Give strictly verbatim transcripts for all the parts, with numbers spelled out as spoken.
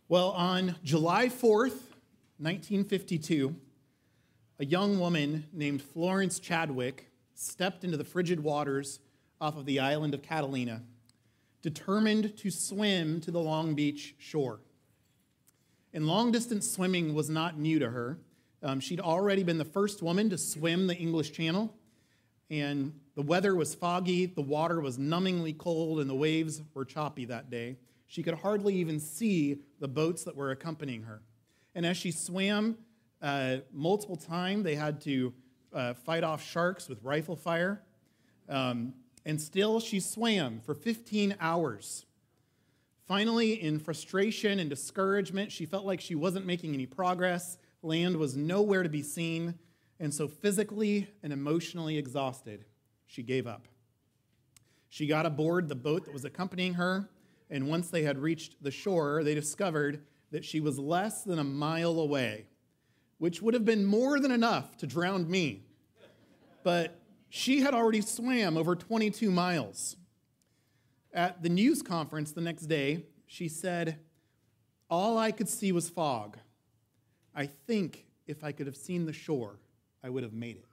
Well, on July fourth, nineteen fifty-two, a young woman named Florence Chadwick stepped into the frigid waters off of the island of Catalina, determined to swim to the Long Beach shore. And long-distance swimming was not new to her. Um, she'd already been the first woman to swim the English Channel, and the weather was foggy, the water was numbingly cold, and the waves were choppy that day. She could hardly even see the boats that were accompanying her. And as she swam uh, multiple times, they had to uh, fight off sharks with rifle fire. Um, and still she swam for fifteen hours. Finally, in frustration and discouragement, she felt like she wasn't making any progress. Land was nowhere to be seen. And so physically and emotionally exhausted, she gave up. She got aboard the boat that was accompanying her, and once they had reached the shore, they discovered that she was less than a mile away, which would have been more than enough to drown me. But she had already swam over twenty-two miles. At the news conference the next day, she said, "All I could see was fog. I think if I could have seen the shore, I would have made it."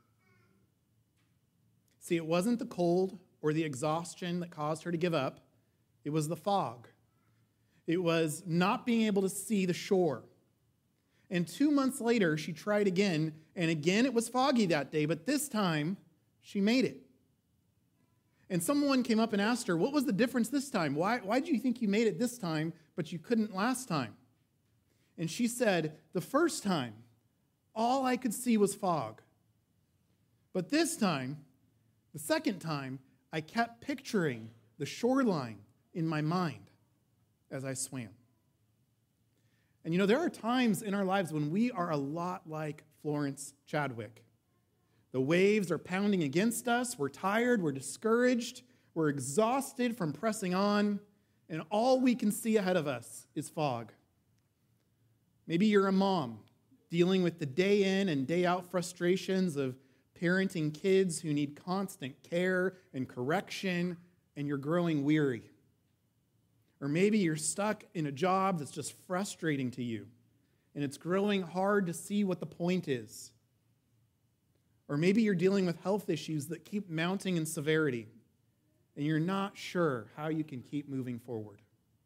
See, it wasn't the cold or the exhaustion that caused her to give up. It was the fog. It was not being able to see the shore. And two months later, she tried again, and again it was foggy that day, but this time, she made it. And someone came up and asked her, what was the difference this time? Why, why did you think you made it this time, but you couldn't last time? And she said, the first time, all I could see was fog. But this time, the second time, I kept picturing the shoreline in my mind as I swam. And you know, there are times in our lives when we are a lot like Florence Chadwick. The waves are pounding against us, we're tired, we're discouraged, we're exhausted from pressing on, and all we can see ahead of us is fog. Maybe you're a mom dealing with the day in and day out frustrations of parenting kids who need constant care and correction, and you're growing weary. Or maybe you're stuck in a job that's just frustrating to you, and it's growing hard to see what the point is. Or maybe you're dealing with health issues that keep mounting in severity, and you're not sure how you can keep moving forward.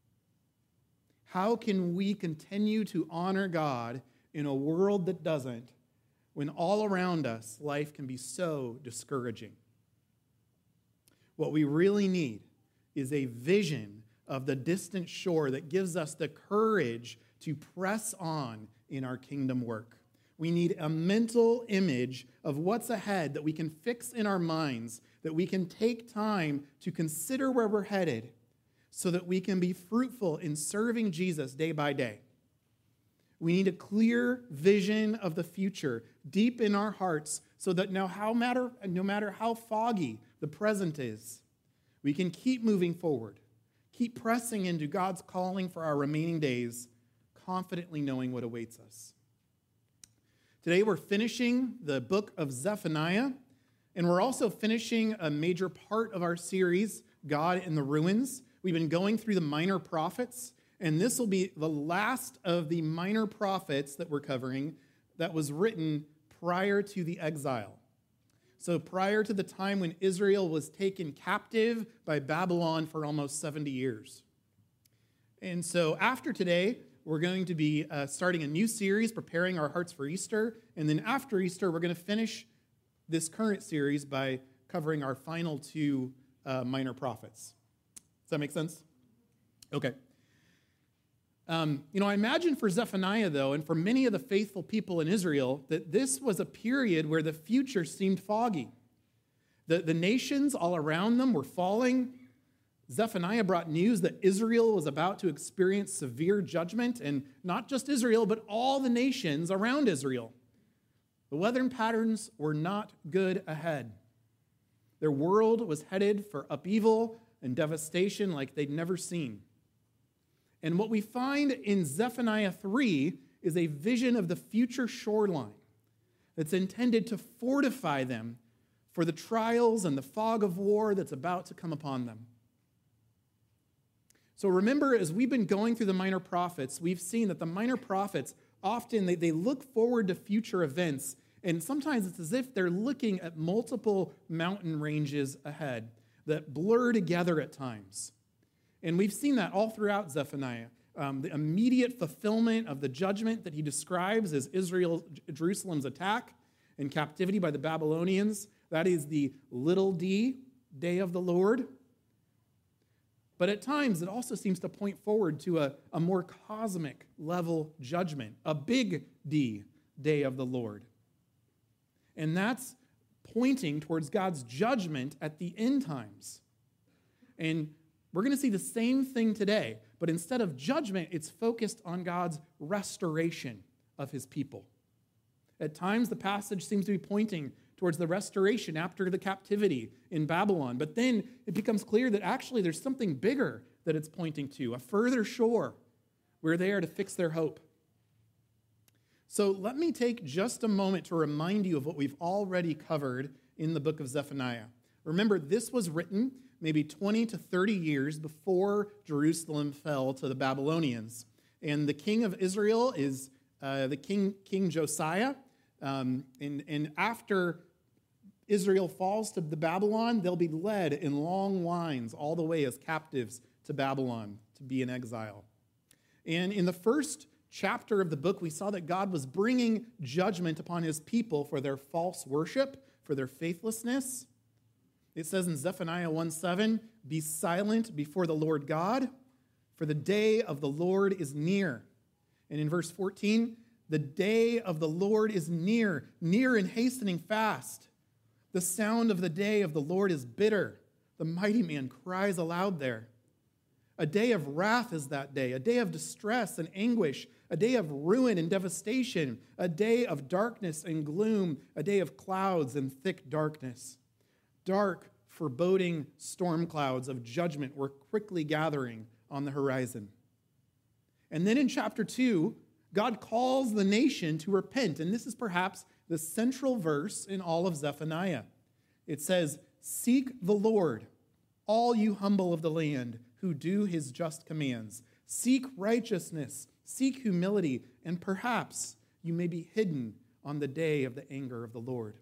How can we continue to honor God in a world that doesn't, when all around us life can be so discouraging? What we really need is a vision of the distant shore that gives us the courage to press on in our kingdom work. We need a mental image of what's ahead that we can fix in our minds, that we can take time to consider where we're headed so that we can be fruitful in serving Jesus day by day. We need a clear vision of the future deep in our hearts so that no, how matter, no matter how foggy the present is, we can keep moving forward, keep pressing into God's calling for our remaining days, confidently knowing what awaits us. Today we're finishing the book of Zephaniah, and we're also finishing a major part of our series, God in the Ruins. We've been going through the minor prophets, and this will be the last of the minor prophets that we're covering that was written prior to the exile. So prior to the time when Israel was taken captive by Babylon for almost seventy years. And so after today, we're going to be uh, starting a new series, preparing our hearts for Easter. And then after Easter, we're going to finish this current series by covering our final two uh, minor prophets. Does that make sense? Okay. Um, you know, I imagine for Zephaniah, though, and for many of the faithful people in Israel, that this was a period where the future seemed foggy. The, the nations all around them were falling. Zephaniah brought news that Israel was about to experience severe judgment, and not just Israel, but all the nations around Israel. The weather patterns were not good ahead. Their world was headed for upheaval and devastation like they'd never seen. And what we find in Zephaniah three is a vision of the future shoreline that's intended to fortify them for the trials and the fog of war that's about to come upon them. So remember, as we've been going through the minor prophets, we've seen that the minor prophets often they, they look forward to future events, and sometimes it's as if they're looking at multiple mountain ranges ahead that blur together at times. And we've seen that all throughout Zephaniah. Um, the immediate fulfillment of the judgment that he describes as Israel, Jerusalem's attack and captivity by the Babylonians. That is the little d, day of the Lord. But at times, it also seems to point forward to a, a more cosmic level judgment, a big D, day of the Lord. And that's pointing towards God's judgment at the end times. And we're going to see the same thing today, but instead of judgment, it's focused on God's restoration of his people. At times, the passage seems to be pointing towards the restoration after the captivity in Babylon. But then it becomes clear that actually there's something bigger that it's pointing to, a further shore where they are to fix their hope. So let me take just a moment to remind you of what we've already covered in the book of Zephaniah. Remember, this was written maybe twenty to thirty years before Jerusalem fell to the Babylonians. And the king of Israel is uh, the king, King Josiah. Um, and, and after Israel falls to the Babylon, they'll be led in long lines all the way as captives to Babylon to be in exile. And in the first chapter of the book, we saw that God was bringing judgment upon his people for their false worship, for their faithlessness. It says in Zephaniah one seven, "Be silent before the Lord God, for the day of the Lord is near." And in verse fourteen, "The day of the Lord is near, near and hastening fast. The sound of the day of the Lord is bitter. The mighty man cries aloud there. A day of wrath is that day, a day of distress and anguish, a day of ruin and devastation, a day of darkness and gloom, a day of clouds and thick darkness. Dark, foreboding storm clouds of judgment were quickly gathering on the horizon." And then in chapter two, God calls the nation to repent, and this is perhaps the central verse in all of Zephaniah. It says, "Seek the Lord, all you humble of the land who do his just commands. Seek righteousness, seek humility, and perhaps you may be hidden on the day of the anger of the Lord."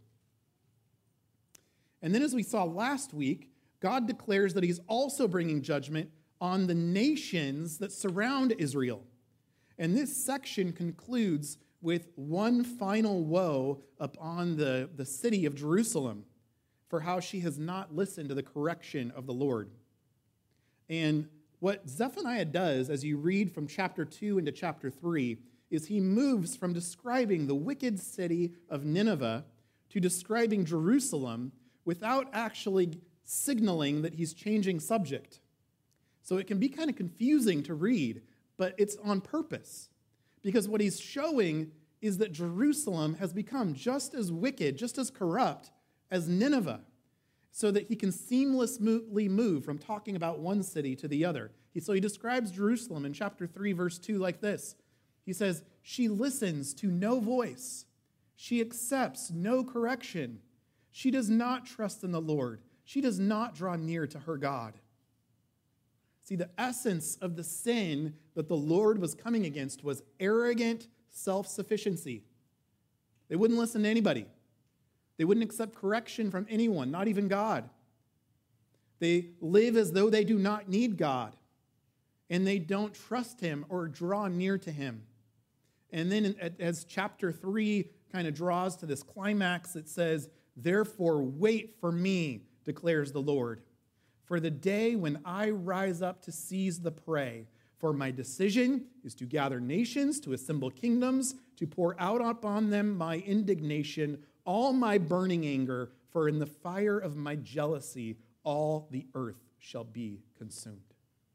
And then as we saw last week, God declares that he's also bringing judgment on the nations that surround Israel. And this section concludes with one final woe upon the, the city of Jerusalem for how she has not listened to the correction of the Lord. And what Zephaniah does as you read from chapter two into chapter three is he moves from describing the wicked city of Nineveh to describing Jerusalem without actually signaling that he's changing subject. So it can be kind of confusing to read, but it's on purpose. Because what he's showing is that Jerusalem has become just as wicked, just as corrupt as Nineveh, so that he can seamlessly move from talking about one city to the other. So he describes Jerusalem in chapter three, verse two like this. He says, "She listens to no voice. She accepts no correction. She does not trust in the Lord. She does not draw near to her God." See, the essence of the sin that the Lord was coming against was arrogant self-sufficiency. They wouldn't listen to anybody. They wouldn't accept correction from anyone, not even God. They live as though they do not need God, and they don't trust him or draw near to him. And then as chapter three kind of draws to this climax, it says, "Therefore wait for me, declares the Lord, for the day when I rise up to seize the prey. For my decision is to gather nations, to assemble kingdoms, to pour out upon them my indignation, all my burning anger, for in the fire of my jealousy all the earth shall be consumed."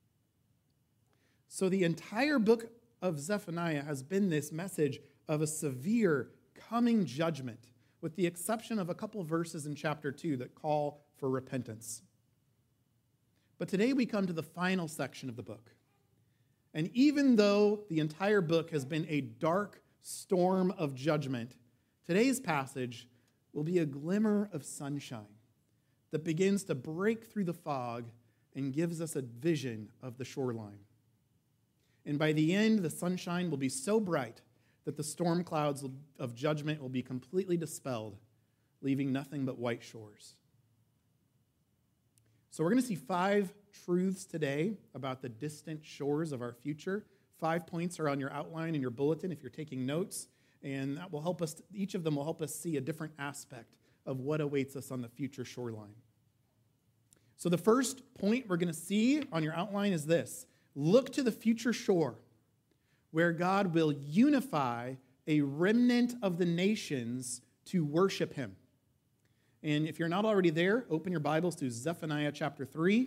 So the entire book of Zephaniah has been this message of a severe coming judgment, with the exception of a couple verses in chapter two that call for repentance. But today we come to the final section of the book. And even though the entire book has been a dark storm of judgment, today's passage will be a glimmer of sunshine that begins to break through the fog and gives us a vision of the shoreline. And by the end, the sunshine will be so bright that the storm clouds of judgment will be completely dispelled, leaving nothing but white shores. So we're going to see five truths today about the distant shores of our future. Five points are on your outline in your bulletin if you're taking notes, and that will help us, each of them will help us see a different aspect of what awaits us on the future shoreline. So the first point we're going to see on your outline is this. Look to the future shore, where God will unify a remnant of the nations to worship him. And if you're not already there, open your Bibles to Zephaniah chapter three.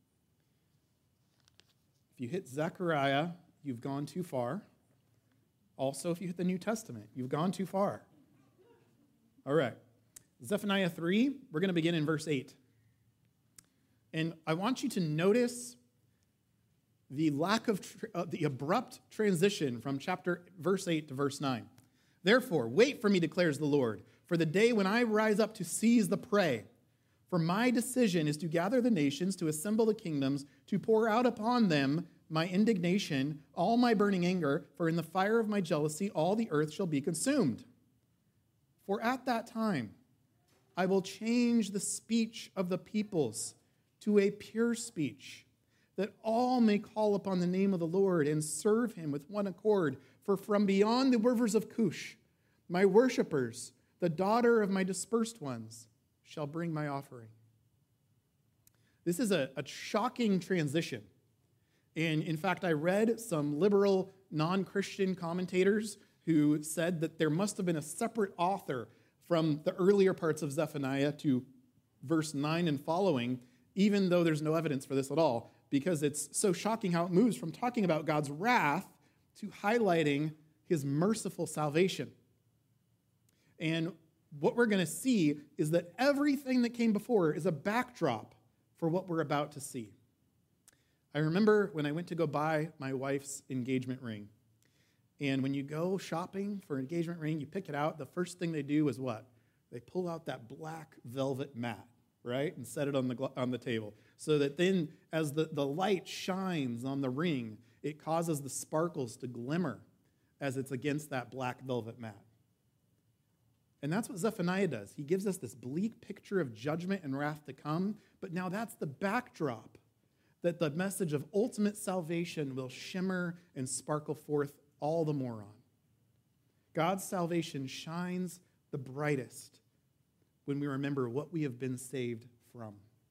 If you hit Zechariah, you've gone too far. Also, if you hit the New Testament, you've gone too far. All right. Zephaniah three, we're going to begin in verse eight. And I want you to notice the lack of, uh, the abrupt transition from chapter verse eight to verse nine. Therefore, wait for me, declares the Lord, for the day when I rise up to seize the prey. For my decision is to gather the nations, to assemble the kingdoms, to pour out upon them my indignation, all my burning anger, for in the fire of my jealousy all the earth shall be consumed. For at that time I will change the speech of the peoples to a pure speech, that all may call upon the name of the Lord and serve him with one accord. For from beyond the rivers of Cush, my worshipers, the daughter of my dispersed ones, shall bring my offering. This is a, a shocking transition. And in fact, I read some liberal non-Christian commentators who said that there must have been a separate author from the earlier parts of Zephaniah to verse nine and following, even though there's no evidence for this at all, because it's so shocking how it moves from talking about God's wrath to highlighting his merciful salvation. And what we're going to see is that everything that came before is a backdrop for what we're about to see. I remember when I went to go buy my wife's engagement ring. And when you go shopping for an engagement ring, you pick it out, the first thing they do is what? They pull out that black velvet mat, right? And set it on the on the table. So that then as the, the light shines on the ring, it causes the sparkles to glimmer as it's against that black velvet mat. And that's what Zephaniah does. He gives us this bleak picture of judgment and wrath to come, but now that's the backdrop that the message of ultimate salvation will shimmer and sparkle forth all the more on. God's salvation shines the brightest when we remember what we have been saved from.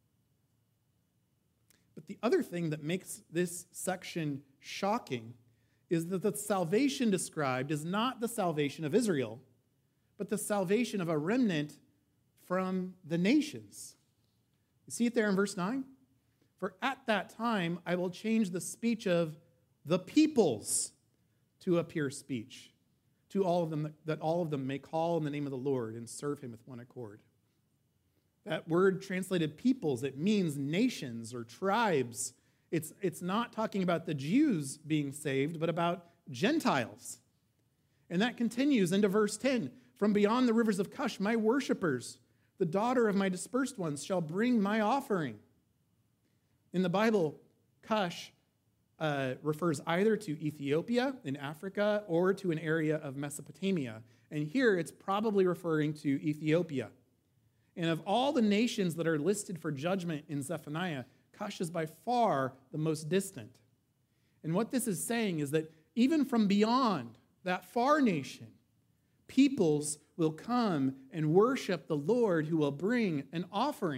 But the other thing that makes this section shocking is that the salvation described is not the salvation of Israel, but the salvation of a remnant from the nations. You see it there in verse nine? For at that time I will change the speech of the peoples to a pure speech, to all of them, that, that all of them may call in the name of the Lord and serve him with one accord. That word translated peoples, it means nations or tribes. It's, it's not talking about the Jews being saved, but about Gentiles. And that continues into verse ten. From beyond the rivers of Cush, my worshipers, the daughter of my dispersed ones, shall bring my offering. In the Bible, Cush uh, refers either to Ethiopia in Africa or to an area of Mesopotamia. And here it's probably referring to Ethiopia. And of all the nations that are listed for judgment in Zephaniah, Cush is by far the most distant. And what this is saying is that even from beyond that far nation, peoples will come and worship the Lord who will bring an offering.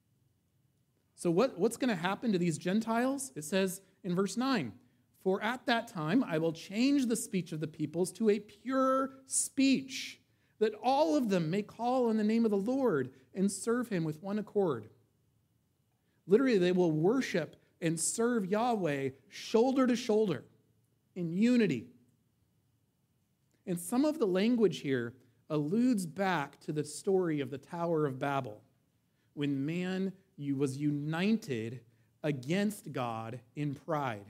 So what, what's going to happen to these Gentiles? It says in verse nine, for at that time I will change the speech of the peoples to a pure speech, that all of them may call on the name of the Lord and serve him with one accord. Literally, they will worship and serve Yahweh shoulder to shoulder in unity. And some of the language here alludes back to the story of the Tower of Babel, when man was united against God in pride.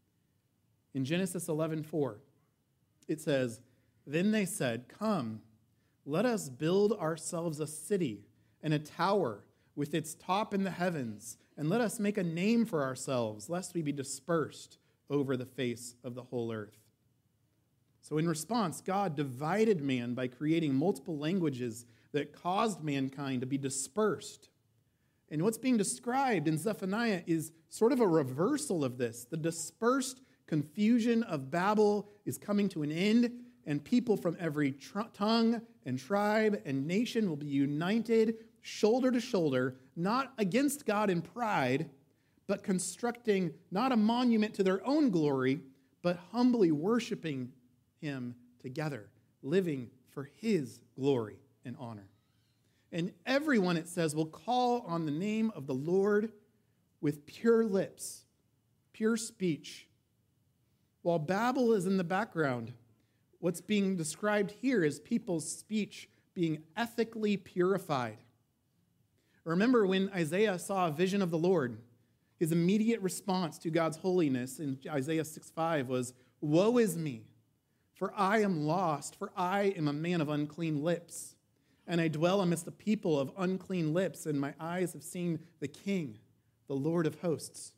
In Genesis eleven four, it says, then they said, come, let us build ourselves a city and a tower with its top in the heavens, and let us make a name for ourselves, lest we be dispersed over the face of the whole earth. So in response, God divided man by creating multiple languages that caused mankind to be dispersed. And what's being described in Zephaniah is sort of a reversal of this. The dispersed confusion of Babel is coming to an end, and people from every tr- tongue and tribe and nation will be united shoulder to shoulder, not against God in pride, but constructing not a monument to their own glory, but humbly worshiping him together, living for his glory and honor. And everyone, it says, will call on the name of the Lord with pure lips, pure speech. While Babel is in the background, what's being described here is people's speech being ethically purified. Remember when Isaiah saw a vision of the Lord, his immediate response to God's holiness in Isaiah six five was, "Woe is me, for I am lost, for I am a man of unclean lips, and I dwell amidst the people of unclean lips, and my eyes have seen the King, the Lord of hosts."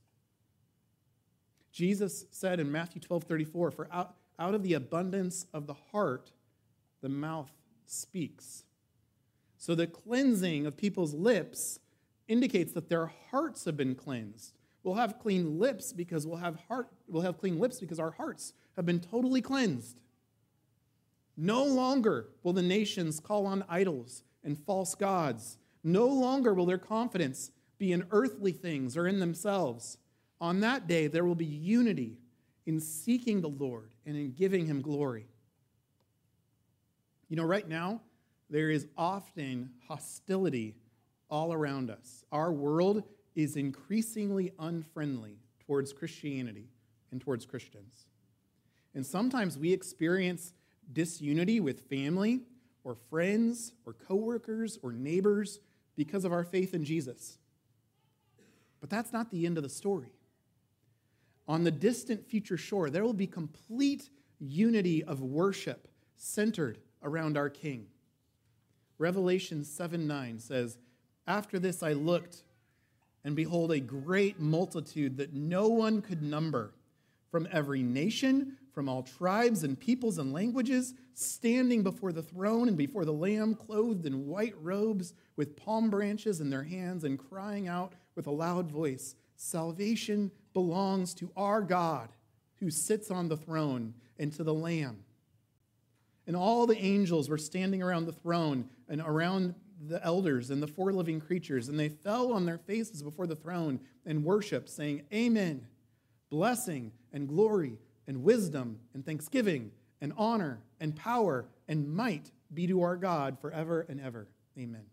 Jesus said in Matthew twelve thirty-four, "For out, out of the abundance of the heart, the mouth speaks." So the cleansing of people's lips indicates that their hearts have been cleansed. We'll have clean lips because we'll have heart, we'll have clean lips because our hearts have been totally cleansed. No longer will the nations call on idols and false gods. No longer will their confidence be in earthly things or in themselves. On that day, there will be unity in seeking the Lord and in giving him glory. You know, right now, there is often hostility all around us. Our world is increasingly unfriendly towards Christianity and towards Christians. And sometimes we experience disunity with family or friends or coworkers or neighbors because of our faith in Jesus. But that's not the end of the story. On the distant future shore, there will be complete unity of worship centered around our King. Revelation seven nine says, "After this I looked, and behold, a great multitude that no one could number, from every nation, from all tribes and peoples and languages, standing before the throne and before the Lamb, clothed in white robes, with palm branches in their hands, and crying out with a loud voice, 'Salvation belongs to our God, who sits on the throne, and to the Lamb.' And all the angels were standing around the throne and around the elders and the four living creatures, and they fell on their faces before the throne and worshiped, saying, 'Amen. Blessing and glory and wisdom and thanksgiving and honor and power and might be to our God forever and ever. Amen.'"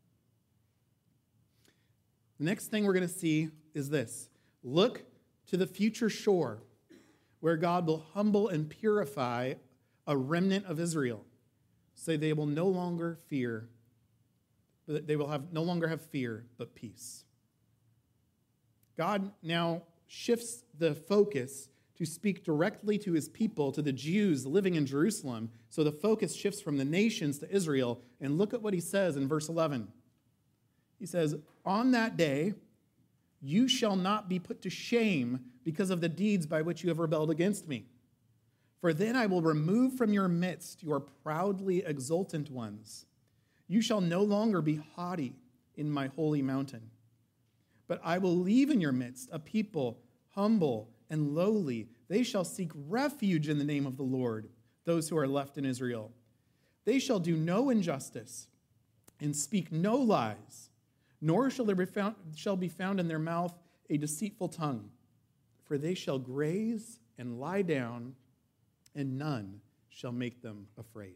The next thing we're going to see is this. Look to the future shore, where God will humble and purify a remnant of Israel, so they will no longer fear, they will have no longer have fear, but peace. God now shifts the focus to speak directly to his people, to the Jews living in Jerusalem. So the focus shifts from the nations to Israel. And look at what he says in verse eleven. He says, "On that day, you shall not be put to shame because of the deeds by which you have rebelled against me. For then I will remove from your midst your proudly exultant ones. You shall no longer be haughty in my holy mountain. But I will leave in your midst a people humble and lowly. They shall seek refuge in the name of the Lord, those who are left in Israel. They shall do no injustice and speak no lies, nor shall there be found, shall be found in their mouth a deceitful tongue. For they shall graze and lie down, and none shall make them afraid."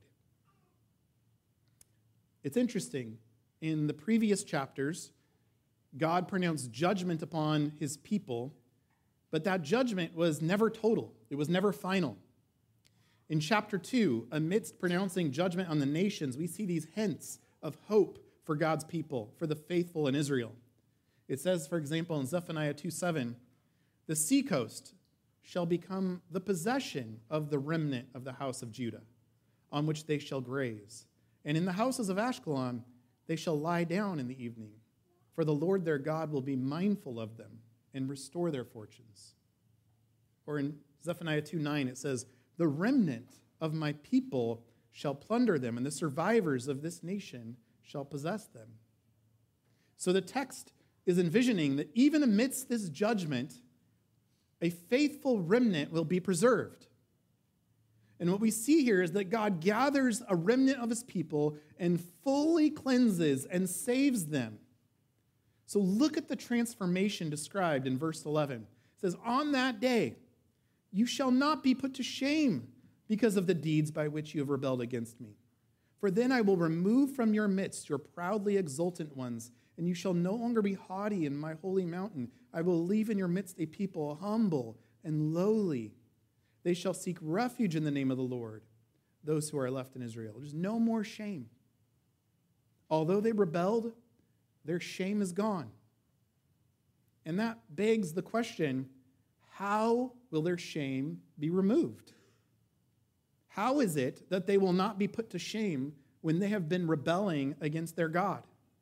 It's interesting. In the previous chapters, God pronounced judgment upon his people, but that judgment was never total. It was never final. In chapter two, amidst pronouncing judgment on the nations, we see these hints of hope for God's people, for the faithful in Israel. It says, for example, in Zephaniah two seven, "The seacoast shall become the possession of the remnant of the house of Judah, on which they shall graze. And in the houses of Ashkelon they shall lie down in the evening. for the Lord their God will be mindful of them and restore their fortunes. Or in Zephaniah two nine, it says, the remnant of my people shall plunder them, and the survivors of this nation shall possess them. So the text is envisioning that even amidst this judgment, a faithful remnant will be preserved. And what we see here is that God gathers a remnant of his people and fully cleanses and saves them. So look at the transformation described in verse eleven. It says, on that day, you shall not be put to shame because of the deeds by which you have rebelled against me. For then I will remove from your midst your proudly exultant ones, and you shall no longer be haughty in my holy mountain. I will leave in your midst a people humble and lowly. They shall seek refuge in the name of the Lord, those who are left in Israel. There's no more shame. Although they rebelled, their shame is gone. And that begs the question, how will their shame be removed? How is it that they will not be put to shame when they have been rebelling against their God?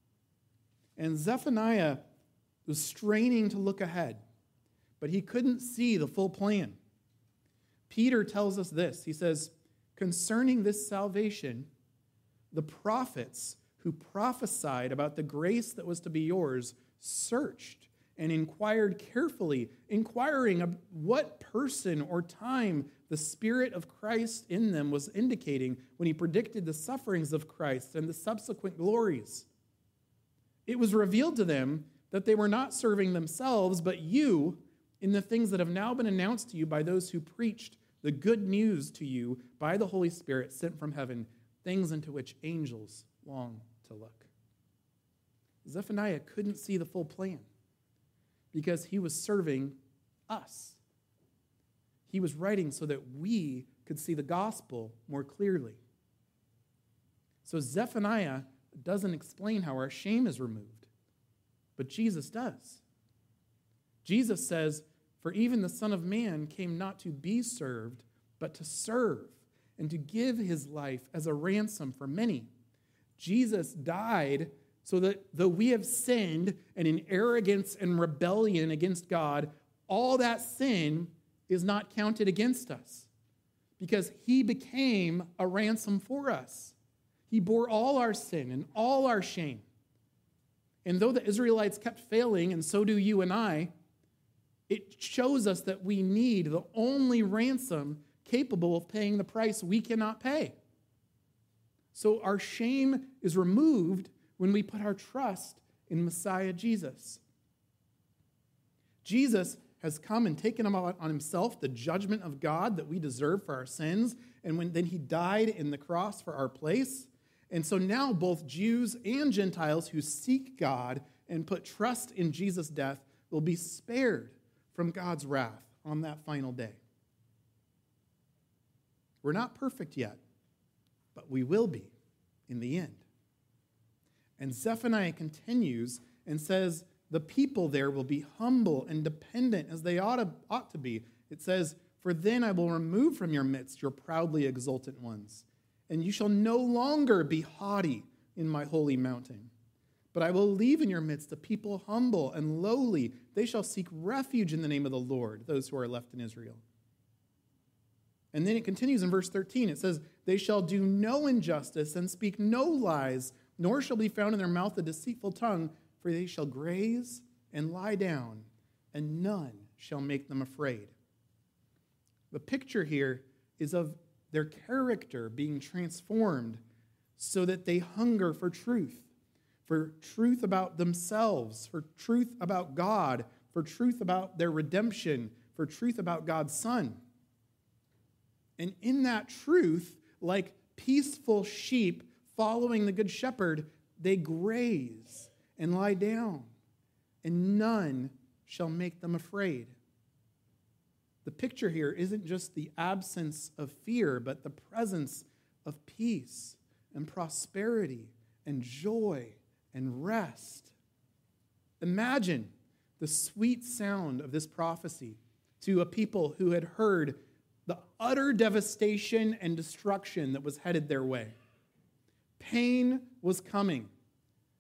And Zephaniah was straining to look ahead, but he couldn't see the full plan. Peter tells us this. He says, concerning this salvation, the prophets who prophesied about the grace that was to be yours searched and inquired carefully, inquiring of what person or time the Spirit of Christ in them was indicating when he predicted the sufferings of Christ and the subsequent glories. It was revealed to them that they were not serving themselves, but you in the things that have now been announced to you by those who preached the good news to you by the Holy Spirit sent from heaven, things into which angels long to look. Zephaniah couldn't see the full plan because he was serving us. He was writing so that we could see the gospel more clearly. So Zephaniah doesn't explain how our shame is removed, but Jesus does. Jesus says, for even the Son of Man came not to be served, but to serve and to give his life as a ransom for many. Jesus died so that though we have sinned and in arrogance and rebellion against God, all that sin is not counted against us because he became a ransom for us. He bore all our sin and all our shame. And though the Israelites kept failing, and so do you and I, it shows us that we need the only ransom capable of paying the price we cannot pay. So our shame is removed when we put our trust in Messiah Jesus. Jesus has come and taken on himself the judgment of God that we deserve for our sins, and when then he died in the cross for our place. And so now both Jews and Gentiles who seek God and put trust in Jesus' death will be spared from God's wrath on that final day. We're not perfect yet, but we will be in the end. And Zephaniah continues and says, the people there will be humble and dependent as they ought to, ought to be. It says, for then I will remove from your midst your proudly exultant ones, and you shall no longer be haughty in my holy mountain. But I will leave in your midst a people humble and lowly. They shall seek refuge in the name of the Lord, those who are left in Israel. And then it continues in verse thirteen. It says, they shall do no injustice and speak no lies, nor shall be found in their mouth a deceitful tongue, for they shall graze and lie down, and none shall make them afraid. The picture here is of their character being transformed so that they hunger for truth. For truth about themselves, for truth about God, for truth about their redemption, for truth about God's Son. And in that truth, like peaceful sheep following the Good Shepherd, they graze and lie down, and none shall make them afraid. The picture here isn't just the absence of fear, but the presence of peace and prosperity and joy and rest. Imagine the sweet sound of this prophecy to a people who had heard the utter devastation and destruction that was headed their way. Pain was coming,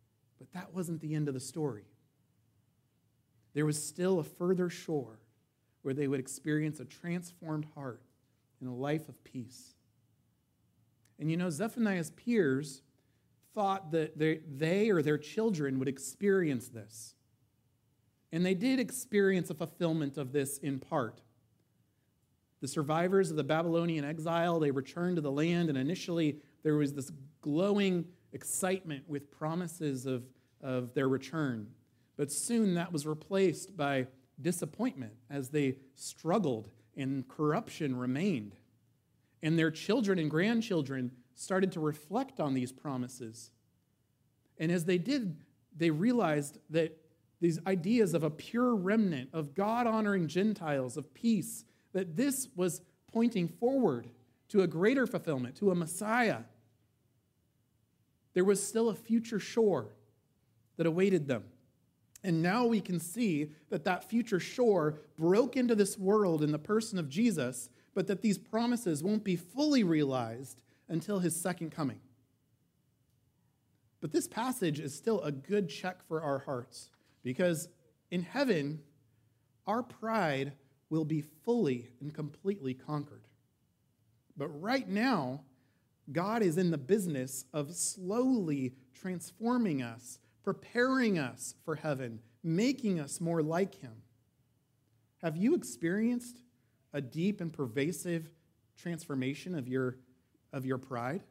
But that wasn't the end of the story. There was still a further shore where they would experience a transformed heart and a life of peace. And you know, Zephaniah's peers thought that they, they or their children would experience this. And they did experience a fulfillment of this in part. The survivors of the Babylonian exile, they returned to the land, and initially there was this glowing excitement with promises of, of their return. But soon that was replaced by disappointment as they struggled and corruption remained. And their children and grandchildren started to reflect on these promises. And as they did, they realized that these ideas of a pure remnant, of God-honoring Gentiles, of peace, that this was pointing forward to a greater fulfillment, to a Messiah. There was still a future shore that awaited them. And now we can see that that future shore broke into this world in the person of Jesus, but that these promises won't be fully realized until his second coming. But this passage is still a good check for our hearts, because in heaven, our pride will be fully and completely conquered. But right now, God is in the business of slowly transforming us, preparing us for heaven, making us more like him. Have you experienced a deep and pervasive transformation of your, of your pride?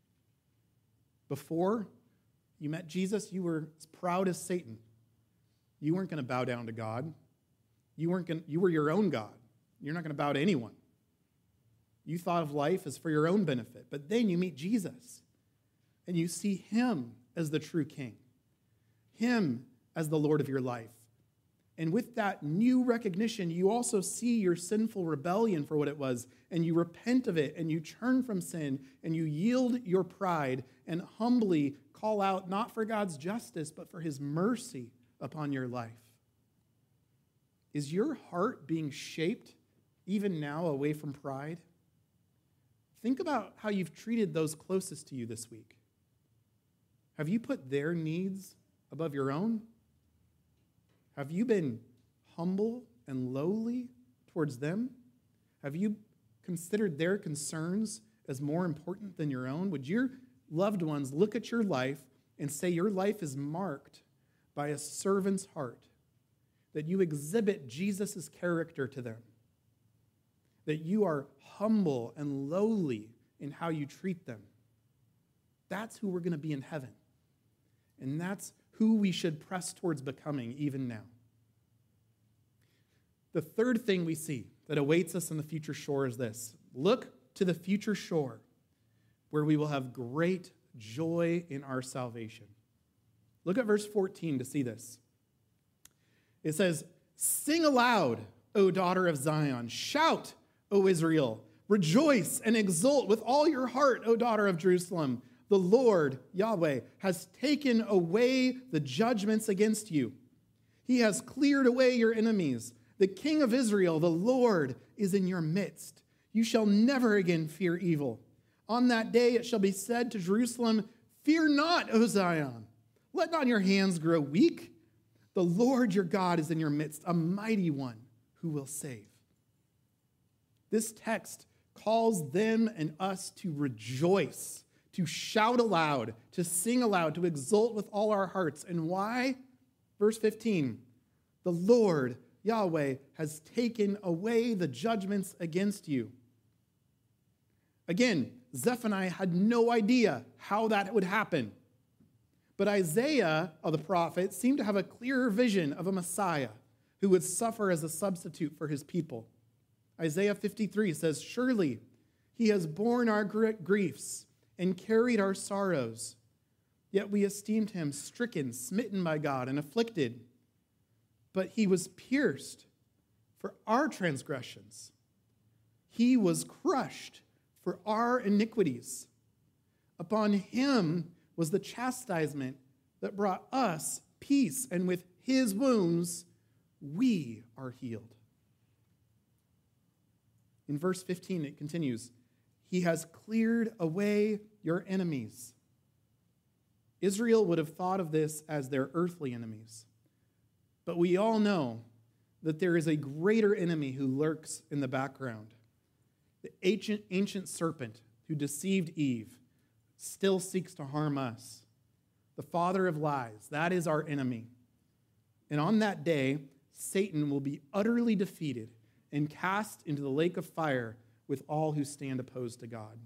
Before you met Jesus, you were as proud as Satan. You weren't going to bow down to God. You weren't going, you were your own God. You're not going to bow to anyone. You thought of life as for your own benefit. But then you meet Jesus, and you see him as the true king, him as the Lord of your life. And with that new recognition, you also see your sinful rebellion for what it was, and you repent of it, and you turn from sin, and you yield your pride and humbly call out not for God's justice, but for his mercy upon your life. Is your heart being shaped even now away from pride? Think about how you've treated those closest to you this week. Have you put their needs above your own? Have you been humble and lowly towards them? Have you considered their concerns as more important than your own? Would your loved ones look at your life and say your life is marked by a servant's heart, that you exhibit Jesus' character to them, that you are humble and lowly in how you treat them? That's who we're going to be in heaven. And that's who we should press towards becoming even now. The third thing we see that awaits us on the future shore is this. Look to the future shore where we will have great joy in our salvation. Look at verse fourteen to see this. It says, "Sing aloud, O daughter of Zion. Shout, O Israel. Rejoice and exult with all your heart, O daughter of Jerusalem. The Lord, Yahweh, has taken away the judgments against you. He has cleared away your enemies. The King of Israel, the Lord, is in your midst. You shall never again fear evil. On that day it shall be said to Jerusalem, fear not, O Zion. Let not your hands grow weak. The Lord your God is in your midst, a mighty one who will save." This text calls them and us to rejoice, to shout aloud, to sing aloud, to exult with all our hearts. And why? Verse fifteen, "The Lord, Yahweh, has taken away the judgments against you." Again, Zephaniah had no idea how that would happen. But Isaiah, of the prophet, seemed to have a clearer vision of a Messiah who would suffer as a substitute for his people. Isaiah fifty-three says, "Surely he has borne our griefs and carried our sorrows. Yet we esteemed him stricken, smitten by God, and afflicted. But he was pierced for our transgressions. He was crushed for our iniquities. Upon him was the chastisement that brought us peace, and with his wounds we are healed." In verse fifteen, it continues, "He has cleared away your enemies." Israel would have thought of this as their earthly enemies. But we all know that there is a greater enemy who lurks in the background. The ancient, ancient serpent who deceived Eve still seeks to harm us. The father of lies, that is our enemy. And on that day, Satan will be utterly defeated and cast into the lake of fire with all who stand opposed to God.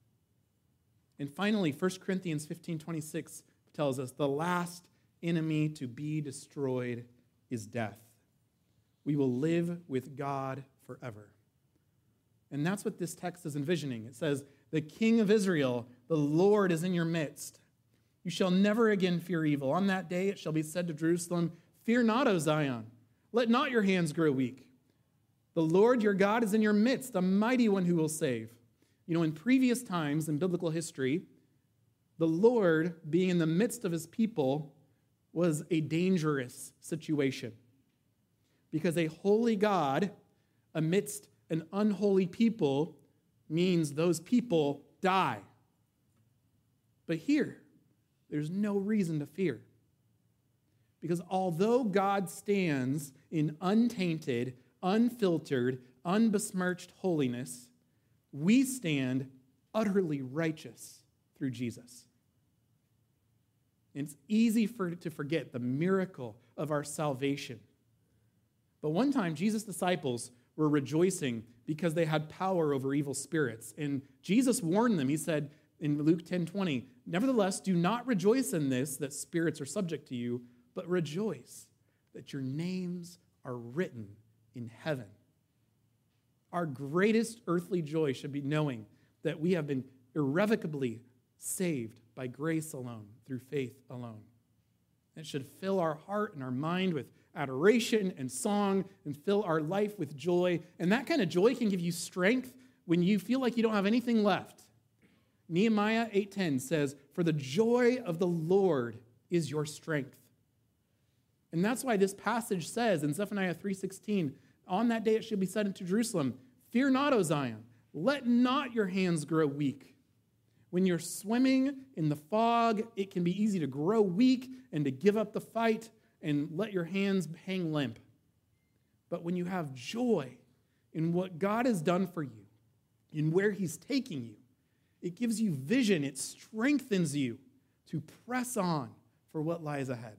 And finally, First Corinthians fifteen twenty-six tells us the last enemy to be destroyed is death. We will live with God forever. And that's what this text is envisioning. It says, the King of Israel, the Lord, is in your midst. You shall never again fear evil. On that day it shall be said to Jerusalem, fear not, O Zion. Let not your hands grow weak. The Lord your God is in your midst, the mighty one who will save. You know, in previous times in biblical history, the Lord being in the midst of his people was a dangerous situation. Because a holy God amidst an unholy people means those people die. But here, there's no reason to fear. Because although God stands in untainted, unfiltered, unbesmirched holiness, we stand utterly righteous through Jesus. And it's easy for, to forget the miracle of our salvation. But one time, Jesus' disciples were rejoicing because they had power over evil spirits. And Jesus warned them. He said in Luke ten twenty, nevertheless, do not rejoice in this, that spirits are subject to you, but rejoice that your names are written in heaven. Our greatest earthly joy should be knowing that we have been irrevocably saved by grace alone, through faith alone. It should fill our heart and our mind with adoration and song and fill our life with joy. And that kind of joy can give you strength when you feel like you don't have anything left. Nehemiah eight ten says, for the joy of the Lord is your strength. And that's why this passage says in Zephaniah three sixteen, on that day it shall be said unto Jerusalem, fear not, O Zion, let not your hands grow weak. When you're swimming in the fog, it can be easy to grow weak and to give up the fight and let your hands hang limp. But when you have joy in what God has done for you, in where he's taking you, it gives you vision, it strengthens you to press on for what lies ahead.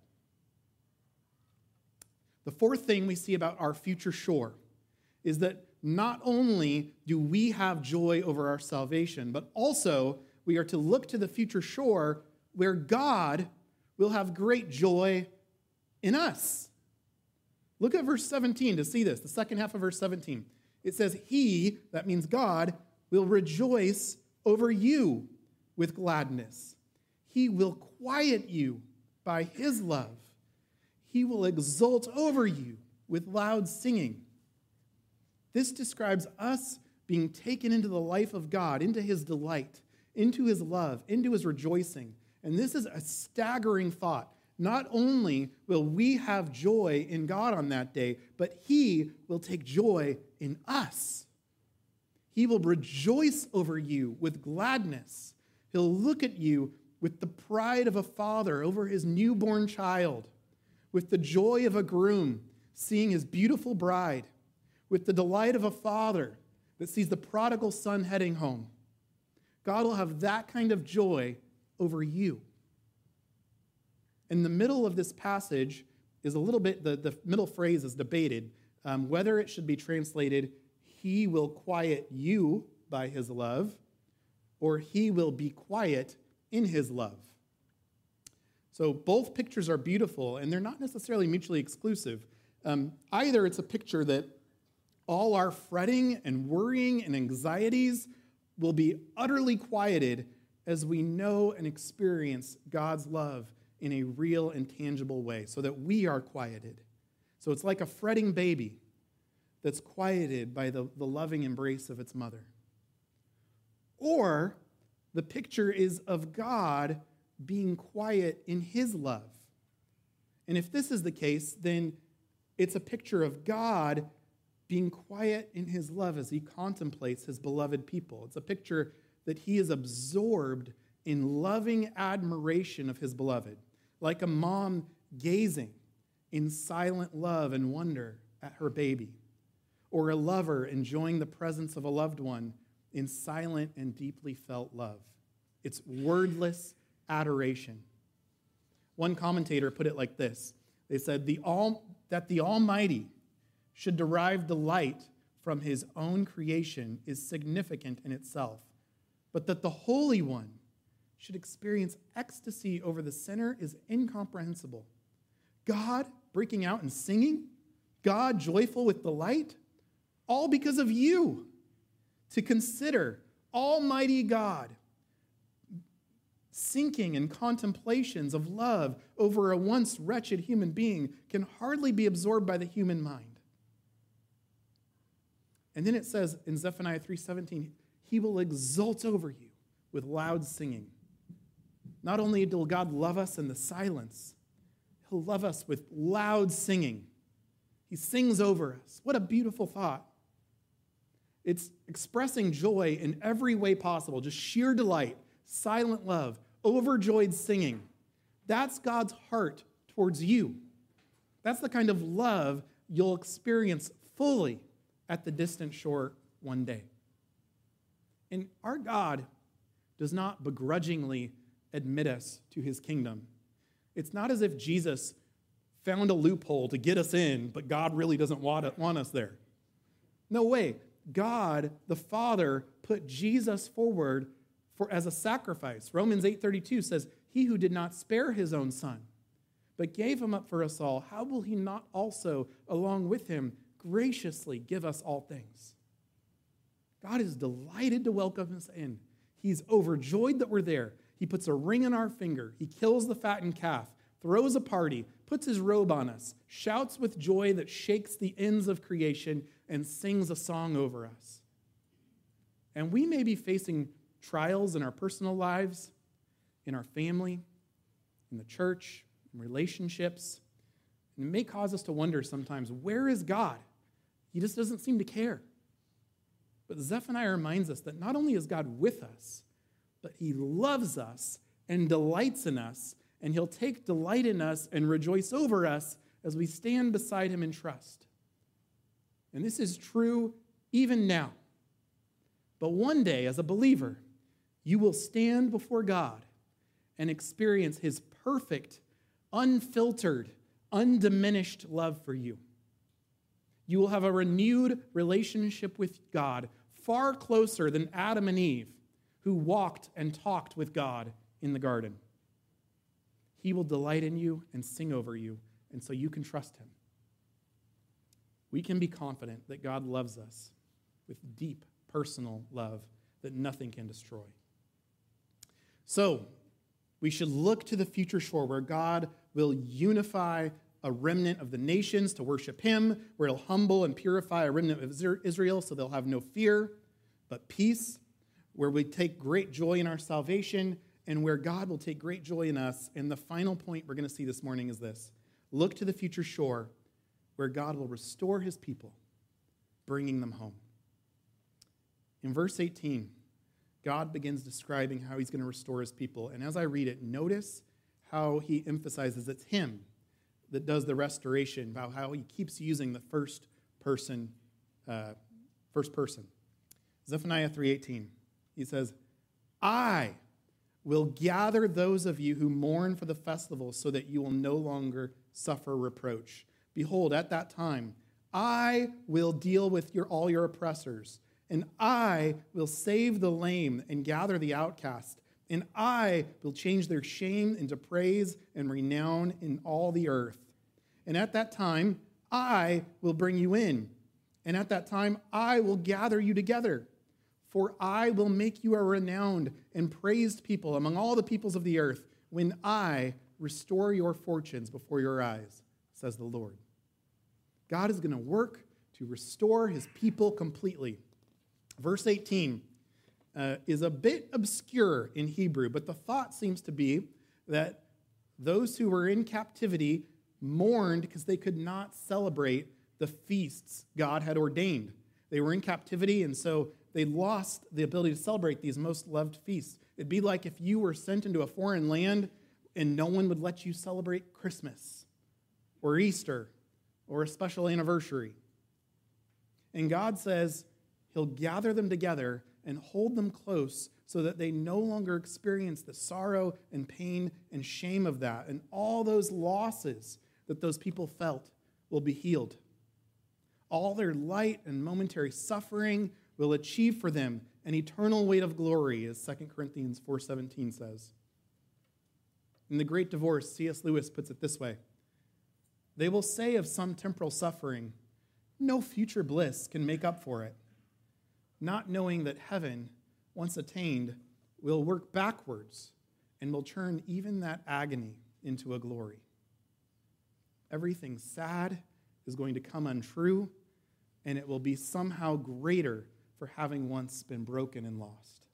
The fourth thing we see about our future shore is that not only do we have joy over our salvation, but also we are to look to the future shore where God will have great joy in us. Look at verse seventeen to see this, the second half of verse seventeen. It says, he, that means God, will rejoice over you with gladness. He will quiet you by his love. He will exult over you with loud singing. This describes us being taken into the life of God, into his delight, into his love, into his rejoicing. And this is a staggering thought. Not only will we have joy in God on that day, but he will take joy in us. He will rejoice over you with gladness. He'll look at you with the pride of a father over his newborn child, with the joy of a groom seeing his beautiful bride, with the delight of a father that sees the prodigal son heading home. God will have that kind of joy over you. In the middle of this passage is a little bit, the, the middle phrase is debated, um, whether it should be translated, he will quiet you by his love, or he will be quiet in his love. So both pictures are beautiful, and they're not necessarily mutually exclusive. Um, either it's a picture that all our fretting and worrying and anxieties will be utterly quieted as we know and experience God's love in a real and tangible way, so that we are quieted. So it's like a fretting baby that's quieted by the, the loving embrace of its mother. Or the picture is of God being quiet in his love. And if this is the case, then it's a picture of God being quiet in his love as he contemplates his beloved people. It's a picture that he is absorbed in loving admiration of his beloved, like a mom gazing in silent love and wonder at her baby, or a lover enjoying the presence of a loved one in silent and deeply felt love. It's wordless adoration. One commentator put it like this. They said, the all, that the Almighty should derive delight from his own creation is significant in itself, but that the Holy One should experience ecstasy over the sinner is incomprehensible. God breaking out and singing, God joyful with delight, all because of you. To consider Almighty God sinking in contemplations of love over a once wretched human being can hardly be absorbed by the human mind. And then it says in Zephaniah three seventeen, he will exult over you with loud singing. Not only will God love us in the silence, he'll love us with loud singing. He sings over us. What a beautiful thought. It's expressing joy in every way possible, just sheer delight, silent love, overjoyed singing. That's God's heart towards you. That's the kind of love you'll experience fully at the distant shore one day. And our God does not begrudgingly admit us to his kingdom. It's not as if Jesus found a loophole to get us in, but God really doesn't want, want us there. No way. God, the Father, put Jesus forward for as a sacrifice. Romans eight thirty-two says, he who did not spare his own son, but gave him up for us all, how will he not also, along with him, graciously give us all things? God is delighted to welcome us in. He's overjoyed that we're there. He puts a ring on our finger. He kills the fattened calf, throws a party, puts his robe on us, shouts with joy that shakes the ends of creation, and sings a song over us. And we may be facing trials in our personal lives, in our family, in the church, in relationships. And it may cause us to wonder sometimes, where is God? He just doesn't seem to care. But Zephaniah reminds us that not only is God with us, but he loves us and delights in us, and he'll take delight in us and rejoice over us as we stand beside him in trust. And this is true even now. But one day, as a believer, you will stand before God and experience his perfect, unfiltered, undiminished love for you. You will have a renewed relationship with God, far closer than Adam and Eve, who walked and talked with God in the garden. He will delight in you and sing over you, and so you can trust him. We can be confident that God loves us with deep personal love that nothing can destroy. So, we should look to the future shore where God will unify a remnant of the nations to worship him, where he'll humble and purify a remnant of Israel so they'll have no fear, but peace, where we take great joy in our salvation, and where God will take great joy in us. And the final point we're going to see this morning is this. Look to the future shore where God will restore his people, bringing them home. In verse eighteen, God begins describing how he's going to restore his people. And as I read it, notice how he emphasizes it's him that does the restoration, about how he keeps using the first person, uh, first person. Zephaniah three eighteen, he says, I will gather those of you who mourn for the festival so that you will no longer suffer reproach. Behold, at that time, I will deal with your, all your oppressors, and I will save the lame and gather the outcast, and I will change their shame into praise and renown in all the earth. And at that time, I will bring you in, and at that time, I will gather you together. For I will make you a renowned and praised people among all the peoples of the earth when I restore your fortunes before your eyes, says the Lord. God is going to work to restore his people completely. Verse eighteen uh, is a bit obscure in Hebrew, but the thought seems to be that those who were in captivity mourned because they could not celebrate the feasts God had ordained. They were in captivity, and so they lost the ability to celebrate these most loved feasts. It'd be like if you were sent into a foreign land and no one would let you celebrate Christmas or Easter or a special anniversary. And God says he'll gather them together and hold them close so that they no longer experience the sorrow and pain and shame of that. And all those losses that those people felt will be healed. All their light and momentary suffering will achieve for them an eternal weight of glory, as Second Corinthians four seventeen says. In The Great Divorce, C S Lewis puts it this way: they will say of some temporal suffering, no future bliss can make up for it, not knowing that heaven, once attained, will work backwards and will turn even that agony into a glory. Everything sad is going to come untrue, and it will be somehow greater for having once been broken and lost.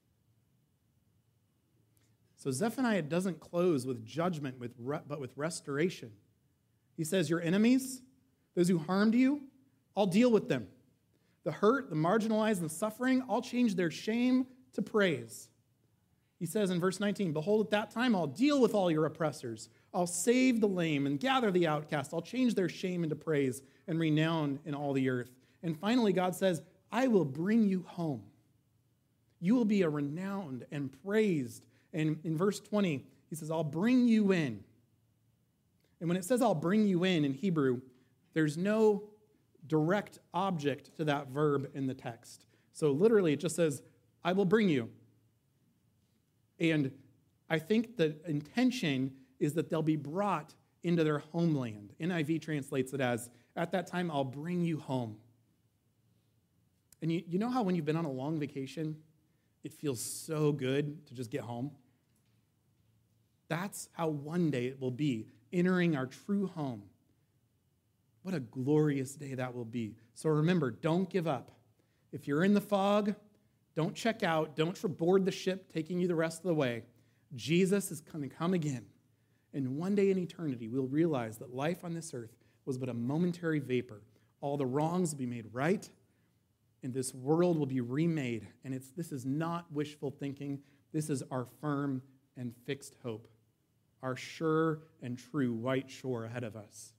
So Zephaniah doesn't close with judgment, with re- but with restoration. He says, your enemies, those who harmed you, I'll deal with them. The hurt, the marginalized, and the suffering, I'll change their shame to praise. He says in verse nineteen, behold, at that time I'll deal with all your oppressors. I'll save the lame and gather the outcast. I'll change their shame into praise and renown in all the earth. And finally, God says, I will bring you home. You will be a renowned and praised. And in verse twenty, he says, I'll bring you in. And when it says I'll bring you in in Hebrew, there's no direct object to that verb in the text. So literally it just says, I will bring you. And I think the intention is that they'll be brought into their homeland. N I V translates it as, at that time I'll bring you home. And you, you know how when you've been on a long vacation, it feels so good to just get home? That's how one day it will be, entering our true home. What a glorious day that will be. So remember, don't give up. If you're in the fog, don't check out. Don't board the ship taking you the rest of the way. Jesus is going to come again. And one day in eternity, we'll realize that life on this earth was but a momentary vapor. All the wrongs will be made right, and this world will be remade. And it's this is not wishful thinking. This is our firm and fixed hope, our sure and true white shore ahead of us.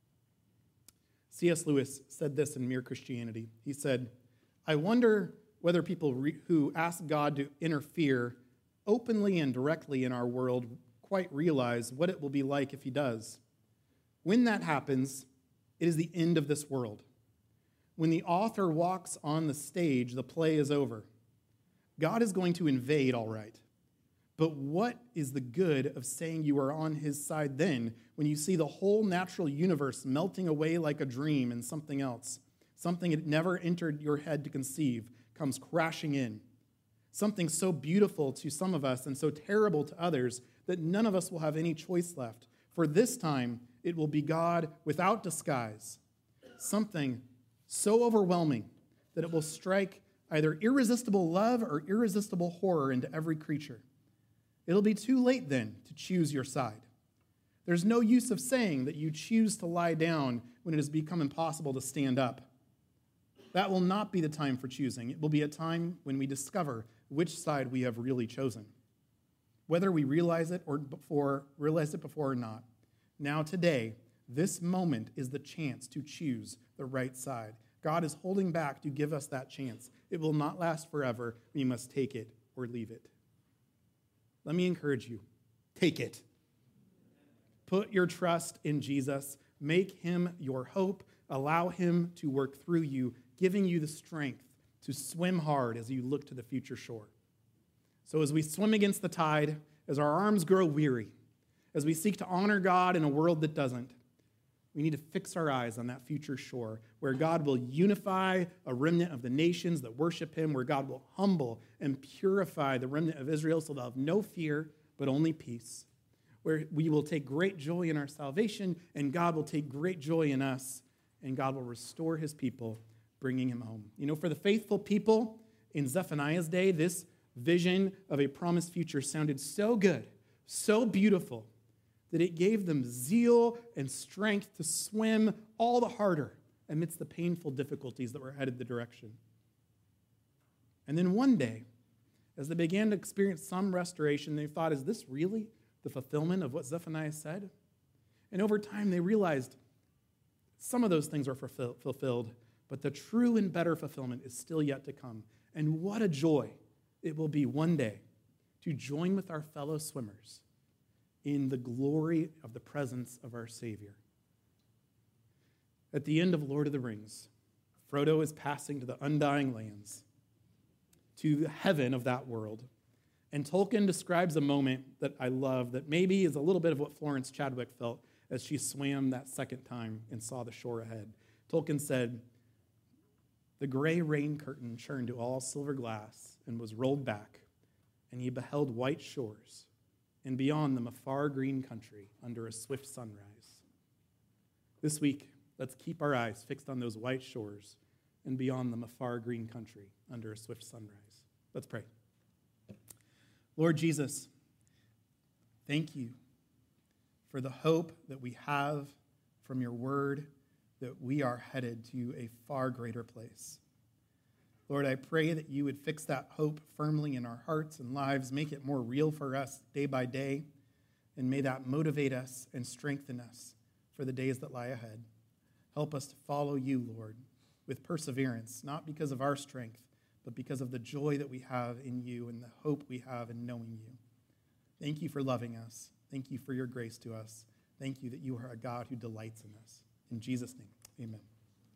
C S Lewis said this in Mere Christianity. He said, I wonder whether people re- who ask God to interfere openly and directly in our world quite realize what it will be like if he does. When that happens, it is the end of this world. When the author walks on the stage, the play is over. God is going to invade, all right. But what is the good of saying you are on his side then when you see the whole natural universe melting away like a dream and something else, something it never entered your head to conceive, comes crashing in? Something so beautiful to some of us and so terrible to others that none of us will have any choice left. For this time, it will be God without disguise. Something so overwhelming that it will strike either irresistible love or irresistible horror into every creature. It'll be too late then to choose your side. There's no use of saying that you choose to lie down when it has become impossible to stand up. That will not be the time for choosing. It will be a time when we discover which side we have really chosen. Whether we realize it or before, realize it before or not. Now today, this moment is the chance to choose the right side. God is holding back to give us that chance. It will not last forever. We must take it or leave it. Let me encourage you. Take it. Put your trust in Jesus. Make him your hope. Allow him to work through you, giving you the strength to swim hard as you look to the future shore. So as we swim against the tide, as our arms grow weary, as we seek to honor God in a world that doesn't, we need to fix our eyes on that future shore where God will unify a remnant of the nations that worship him, where God will humble and purify the remnant of Israel so they'll have no fear but only peace, where we will take great joy in our salvation and God will take great joy in us and God will restore his people, bringing him home. You know, for the faithful people in Zephaniah's day, this vision of a promised future sounded so good, so beautiful, that it gave them zeal and strength to swim all the harder amidst the painful difficulties that were headed the direction. And then one day, as they began to experience some restoration, they thought, is this really the fulfillment of what Zephaniah said? And over time, they realized some of those things were fulfilled, but the true and better fulfillment is still yet to come. And what a joy it will be one day to join with our fellow swimmers in the glory of the presence of our Savior. At the end of Lord of the Rings, Frodo is passing to the Undying Lands, to the heaven of that world. And Tolkien describes a moment that I love that maybe is a little bit of what Florence Chadwick felt as she swam that second time and saw the shore ahead. Tolkien said, "The gray rain curtain churned to all silver glass and was rolled back, and he beheld white shores, and beyond them a far green country under a swift sunrise." This week, let's keep our eyes fixed on those white shores, and beyond them a far green country under a swift sunrise. Let's pray. Lord Jesus, thank you for the hope that we have from your word, that we are headed to a far greater place. Lord, I pray that you would fix that hope firmly in our hearts and lives, make it more real for us day by day, and may that motivate us and strengthen us for the days that lie ahead. Help us to follow you, Lord, with perseverance, not because of our strength, but because of the joy that we have in you and the hope we have in knowing you. Thank you for loving us. Thank you for your grace to us. Thank you that you are a God who delights in us. In Jesus' name, amen.